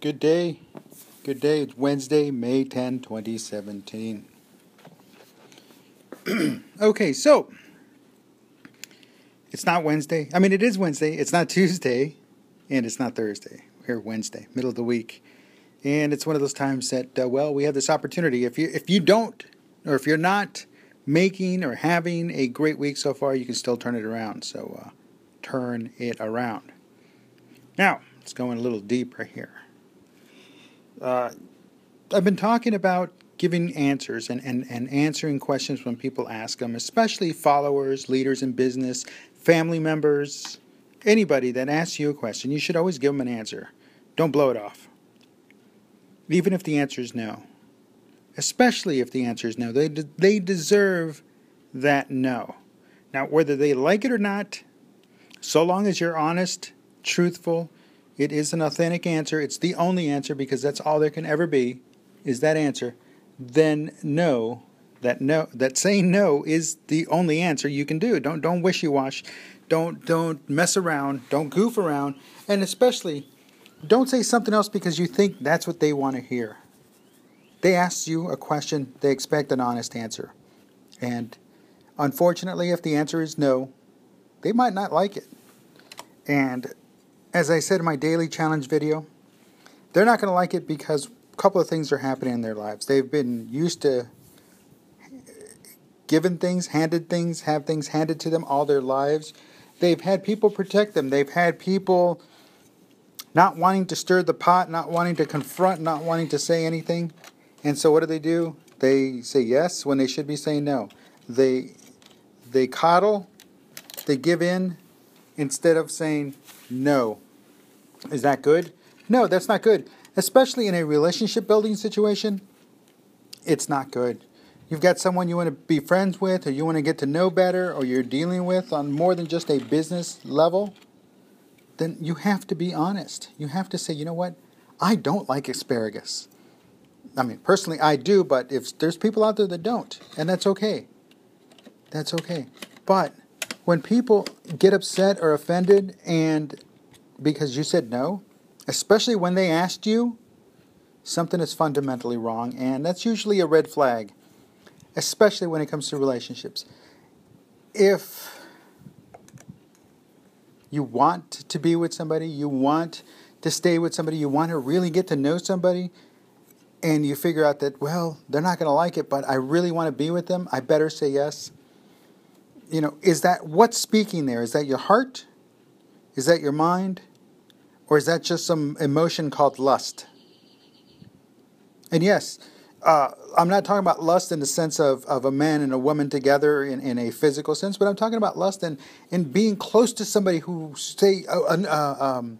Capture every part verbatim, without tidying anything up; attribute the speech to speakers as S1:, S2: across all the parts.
S1: Good day. Good day. It's Wednesday, May tenth, twenty seventeen. Okay, so it's not Wednesday. I mean, it is Wednesday. It's not Tuesday, and it's not Thursday. We're Wednesday, middle of the week. And it's one of those times that, uh, well, we have this opportunity. If you if you don't, or if you're not making or having a great week so far, you can still turn it around. So uh, turn it around. Now, let's go in a little deeper here. Uh, I've been talking about giving answers and, and, and answering questions when people ask them, especially followers, leaders in business, family members, anybody that asks you a question. You should always give them an answer. Don't blow it off. Even if the answer is no. Especially if the answer is no. They, de- they deserve that no. Now, whether they like it or not, so long as you're honest, truthful, it is an authentic answer, it's the only answer because that's all there can ever be, is that answer, then no, that no, that saying no is the only answer you can do. Don't don't wishy-wash, don't don't mess around, don't goof around, and especially don't say something else because you think that's what they want to hear. They ask you a question, they expect an honest answer. And unfortunately, if the answer is no, they might not like it. And as I said in my daily challenge video, they're not going to like it because a couple of things are happening in their lives. They've been used to given things, handed things, have things handed to them all their lives. They've had people protect them. They've had people not wanting to stir the pot, not wanting to confront, not wanting to say anything. And so what do they do? They say yes when they should be saying no. They they coddle, they give in instead of saying no. Is that good? No, that's not good. Especially in a relationship building situation, it's not good. You've got someone you want to be friends with or you want to get to know better or you're dealing with on more than just a business level, then you have to be honest. You have to say, you know what? I don't like asparagus. I mean, personally, I do, but if there's people out there that don't, and that's okay. That's okay. But when people get upset or offended and because you said no, especially when they asked you, something is fundamentally wrong, and that's usually a red flag, especially when it comes to relationships. If you want to be with somebody, you want to stay with somebody, you want to really get to know somebody, and you figure out that, well, they're not going to like it, but I really want to be with them, I better say yes. You know, is that what's speaking there? Is that your heart? Is that your mind? Or is that just some emotion called lust? And yes, uh, I'm not talking about lust in the sense of, of a man and a woman together in, in a physical sense, but I'm talking about lust in, in being close to somebody who, say, uh, uh, um,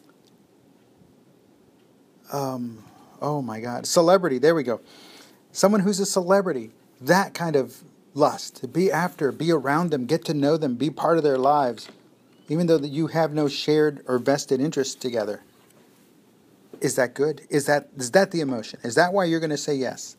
S1: um, oh my God, celebrity, there we go. Someone who's a celebrity, that kind of lust. To be after, be around them, get to know them, be part of their lives. Even though you have no shared or vested interests together. Is that good? Is that is that the emotion? Is that why you're going to say yes?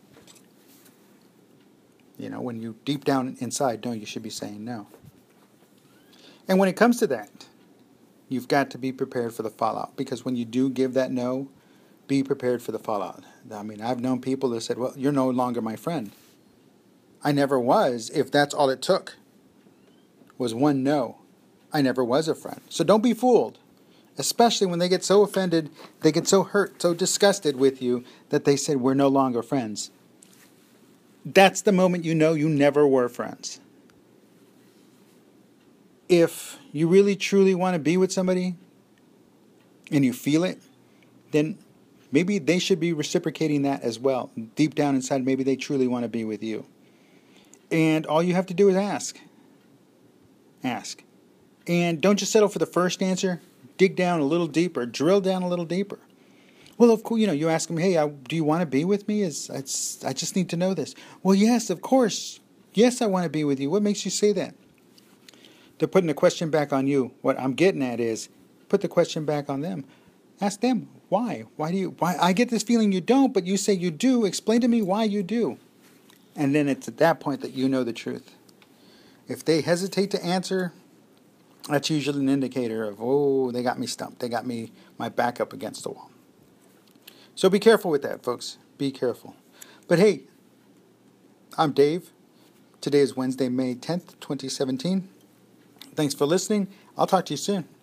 S1: You know, when you deep down inside know you should be saying no. And when it comes to that, you've got to be prepared for the fallout. Because when you do give that no, be prepared for the fallout. I mean, I've known people that said, well, you're no longer my friend. I never was, if that's all it took, was one no. I never was a friend. So don't be fooled. Especially when they get so offended, they get so hurt, so disgusted with you that they said, we're no longer friends. That's the moment you know you never were friends. If you really truly want to be with somebody and you feel it, then maybe they should be reciprocating that as well. Deep down inside, maybe they truly want to be with you. And all you have to do is ask. Ask. And don't just settle for the first answer. Dig down a little deeper. Drill down a little deeper. Well, of course, you know, you ask them, hey, I, do you want to be with me? Is it's, I just need to know this. Well, yes, of course. Yes, I want to be with you. What makes you say that? They're putting the question back on you. What I'm getting at is put the question back on them. Ask them, why? Why do you, why? I get this feeling you don't, but you say you do. Explain to me why you do. And then it's at that point that you know the truth. If they hesitate to answer, that's usually an indicator of, oh, they got me stumped. They got me, my back up against the wall. So be careful with that, folks. Be careful. But hey, I'm Dave. Today is Wednesday, May tenth, twenty seventeen. Thanks for listening. I'll talk to you soon.